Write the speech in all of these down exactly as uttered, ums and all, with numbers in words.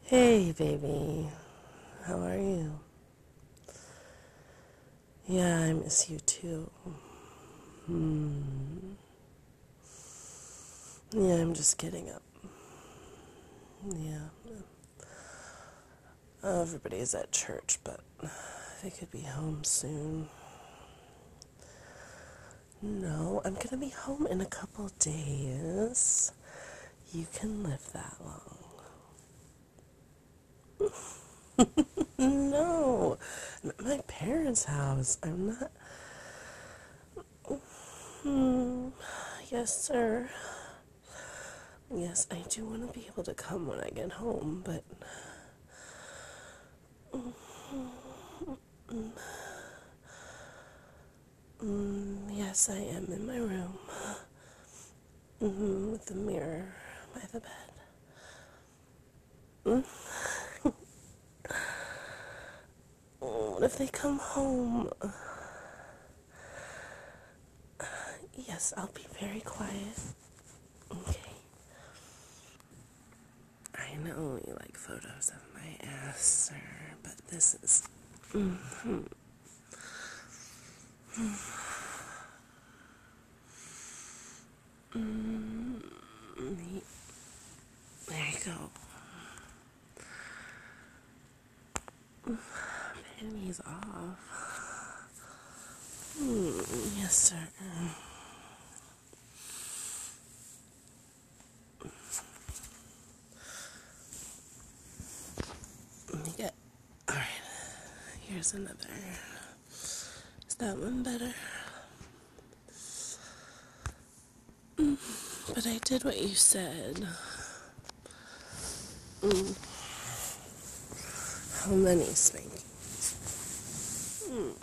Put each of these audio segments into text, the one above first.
Hey, baby. How are you? Yeah, I miss you too. Hmm. Yeah, I'm just getting up. Yeah. Oh, everybody's at church, but they could be home soon. No, I'm gonna be home in a couple days. You can live that long. No, I'm at my parents' house. I'm not. Hmm. Yes, sir. Yes, I do want to be able to come when I get home, but mm, yes, I am in my room. Hmm, with the mirror by the bed. Mm. Oh, what if they come home? Yes, I'll be very quiet. Okay. I know you like photos of my ass, sir, but this is. Mm-hmm. Mm, there you go. Pennies off. Mm, yes, sir. Let me get. Alright, here's another. Is that one better? Mm, but I did what you said. Mm. How many spankings? Mm.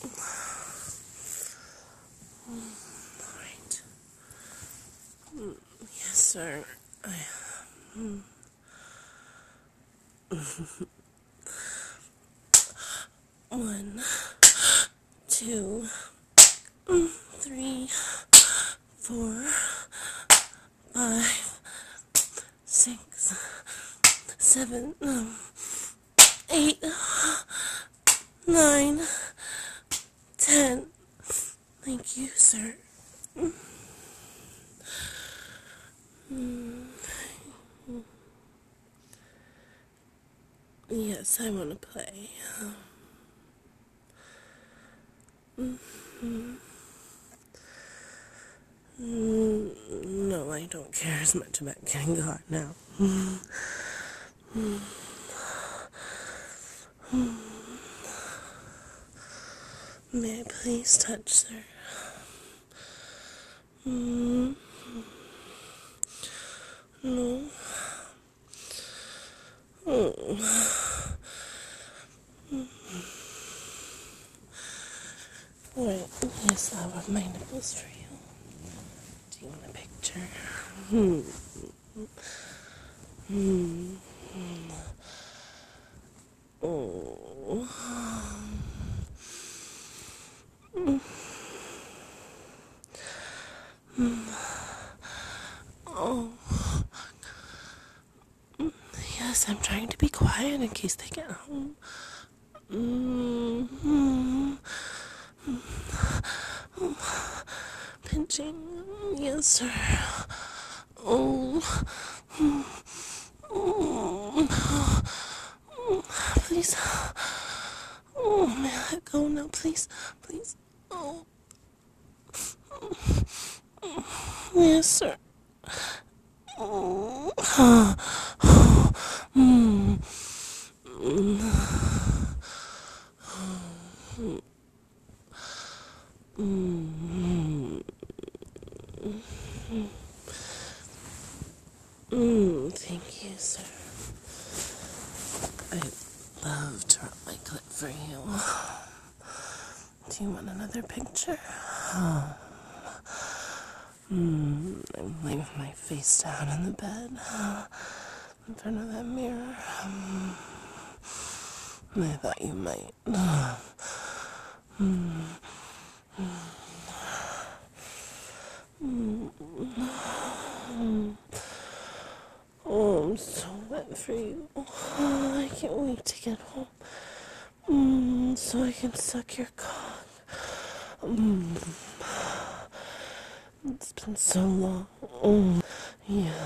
Alright. Mm. Yes, sir. I, mm. One, two, three, four, five, six, seven, um, eight, nine, ten. Thank you, sir. Mm. Yes, I want to play. Mm-hmm. Mm, no, I don't care as much about getting caught now. May I please touch, sir? Mm, no. Mm. Alright, yes, I'll rub my nipples for you. Do you want a picture? Hmm. Hmm. Oh. Oh. Yes, I'm trying to be quiet in case they get home. Mm-hmm. Pinching. Yes, sir. Oh. Oh. Please. Oh, may I let go now, please? Please. Oh. Yes, sir. Oh. Mm. Mm. Mm. Thank you, sir. I love to rub my clit for you. Do you want another picture? Mm, I'm laying with my face down in the bed in front of that mirror. Um, I thought you might. Mm, mm, mm. Oh, I'm so wet. wet for you. Oh, I can't wait to get home. Mm, so I can suck your cock. Mm. It's been so long. Mm. Yeah.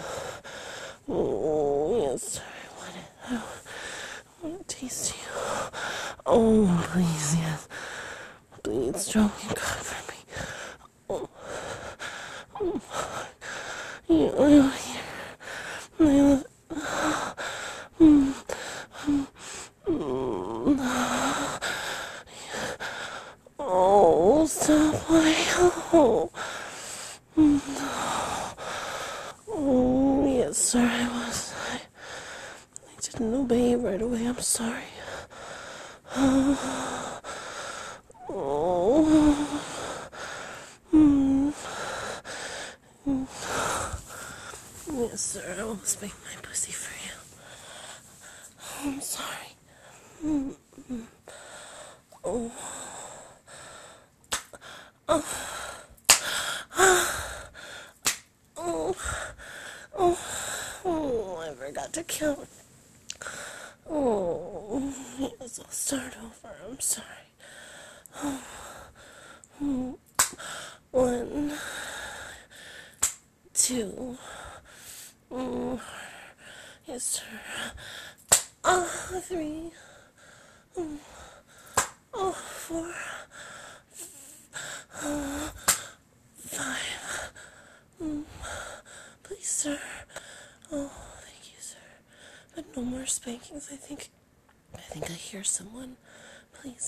Oh, yes, I want it. I want to taste you. Oh, please, yes. Please, stroke your cock for me. Oh. Oh. Yeah, I love you. I love it. Mm. Mm. Oh, stop. Why? Oh. Mm. Oh, yes, sir, I was. I, I didn't obey you right away. I'm sorry. Oh. Oh. Mm. Mm. Yes, sir, I will spank my pussy for you. I'm sorry. Mm. Oh. Oh. Oh. Oh. Oh, I forgot to count. Oh, yes, I'll start over. I'm sorry. Oh. One, two, mm, yes, sir. Oh, three, mm, oh, four, oh, five. Mm, please, sir. Oh, thank you, sir. But no more spankings. I think, I think I hear someone. Please.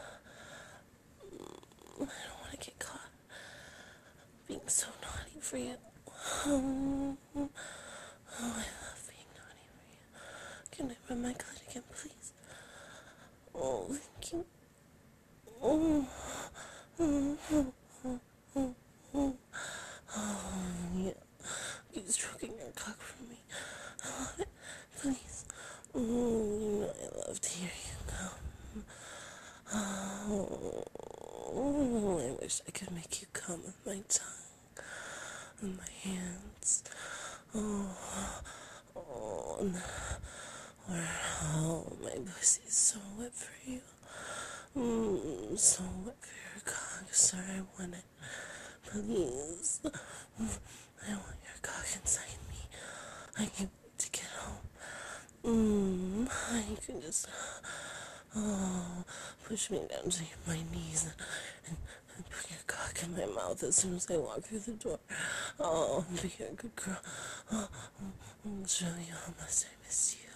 I don't want to get caught being so naughty for you. Um, oh, I love being naughty for you. Can I rub my clit again, please? Oh, thank you. Oh, oh, oh, oh, oh, oh. Oh, yeah. Keep stroking your cock for me. I love it. Please. Oh, you know I love to hear you come. Oh, I wish I could make you come with my tongue and my hands. Oh, oh, and, or, oh, my pussy is so wet for you. Mm, so wet for your cock, sir. I want it. Please. I want your cock inside me. I can't wait to get home. Mm, you can just, oh, push me down to my knees and, and, and put your cock in my mouth as soon as I walk through the door. Oh, be a good girl. Oh, I'll show you how much I miss you.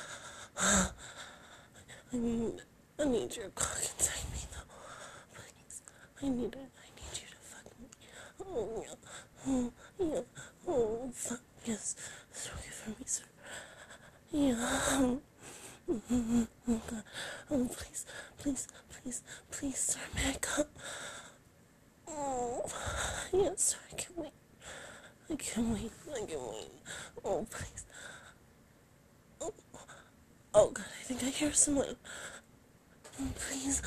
I need, I need your cock inside me, though. Please. I need it. I need you to fuck me. Oh, yeah. Oh, yeah. Oh, fuck. Yes. Stroke it for me, sir. Yeah. Oh, God. Oh, please. Please. Please. Please, sir. May I come? Oh, yes, sir. I can't wait. I can't wait. I can't wait. Oh, please. Oh, oh God. I think I hear someone. Oh, please.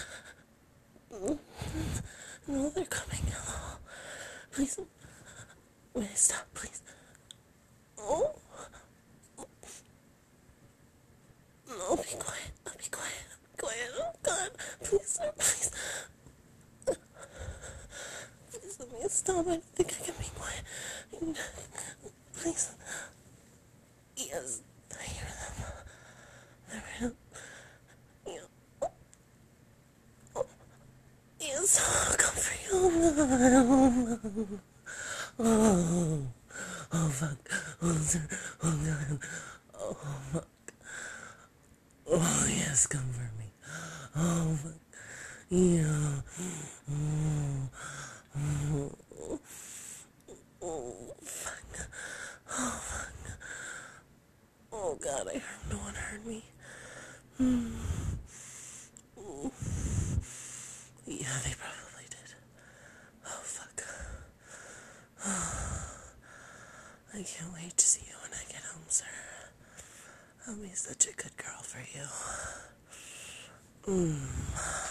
No, they're coming. Oh, please. May I stop, please? Oh. No, be quiet. I'll be quiet. I'll be quiet. Oh, God. Please, sir. Please. Please let me stop. I don't think I can be quiet. Please. Yes. I hear them. They're right up. Yeah. Oh. Yes. I'll come for you. Oh. Oh, fuck. Oh, sir. Oh, God. Oh, fuck. Oh, yes. Come for me. Oh, fuck. Yeah. Oh. Oh. Oh, fuck. Oh, fuck. Oh, God, I heard no one heard me. Mm. Mm. Yeah, they probably did. Oh, fuck. I can't wait to see you when I get home, sir. I'll be such a good girl for you. Mm.